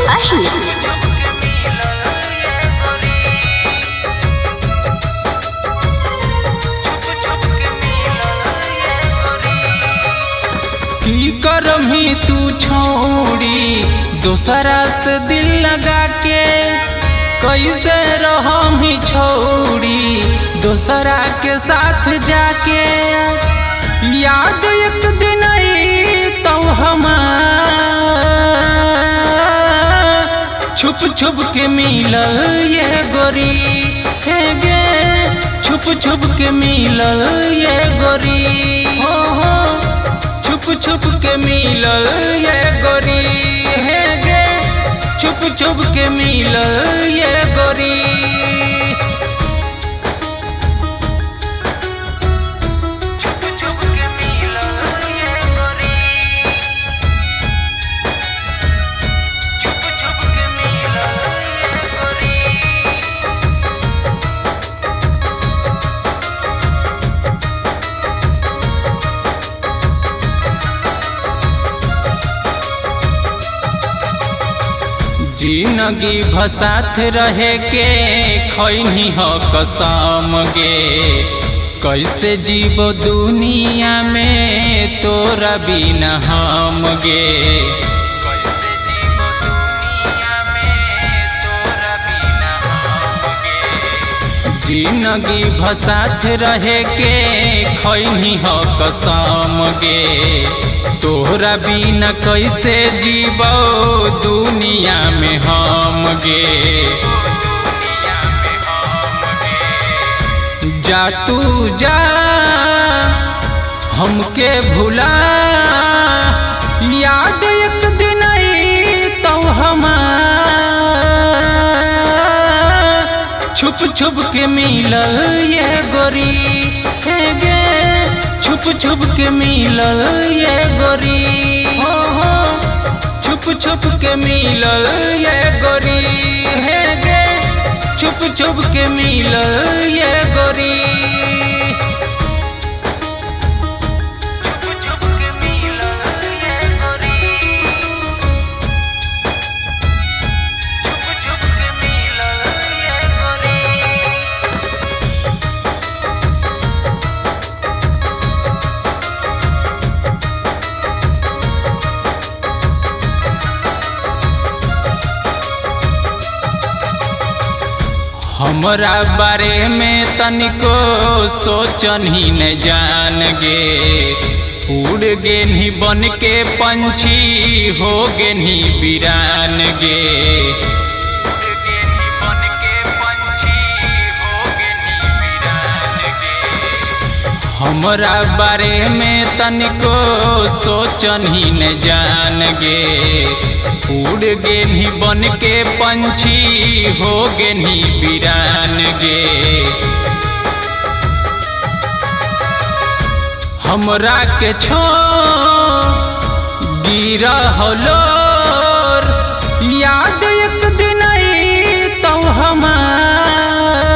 Ahir. की करमी तू छोड़ी दोसरा से दिल लगा के, कैसे रहमी छोड़ी दोसरा के साथ जाके। याद एक दिन आई तो हमार छुप छुप के मिलल ये गोरी हे गे, छुप छुप के मिलल ये गोरी हो छुप छुप के मिलल ये गोरी हे गे, छुप छुप के मिलल ये गोरी। जिंदगी भसात रहे के खैनी हो कसम गे, कैसे जीव दुनिया में तोरा बिना हम गे। जिंदगी भसात रहे के खैनी हो कसम गे, तोहरा बिना कैसे जीवो दुनिया में हम गे। जा तू जा हमके भुला, याद एक दिन आई तो हमार छुप छुप के मिलल ये गोरी हे गे, छुप छुप के मिलल ये गोरी हो छुप छुप के मिलल ये गोरी हे गे, छुप छुप के मिलल ये गोरी। हमरा बारे में तनिको सोचन ही न जान गे, उड़ गे नहीं बन के पंछी हो गे नहीं वीरान गे। हमरा बारे में तनिको सोचन ही न जान गे, उड़ गे नहीं बन के पंछी हो गे नहीं वीरान गे। हमरा के छो गिरा होलोर, याद एक दिन आई तो हमार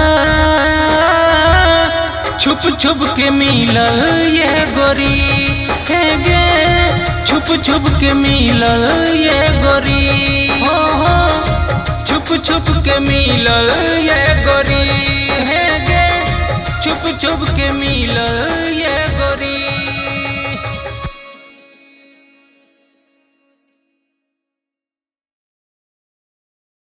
छुप छुप के मिलल ये गोरी हे गे, छुप छुप के मिलल ये गोरी हो छुप छुप के मिलल ये गोरी हे गे, छुप छुप के मिलल ये गोरी।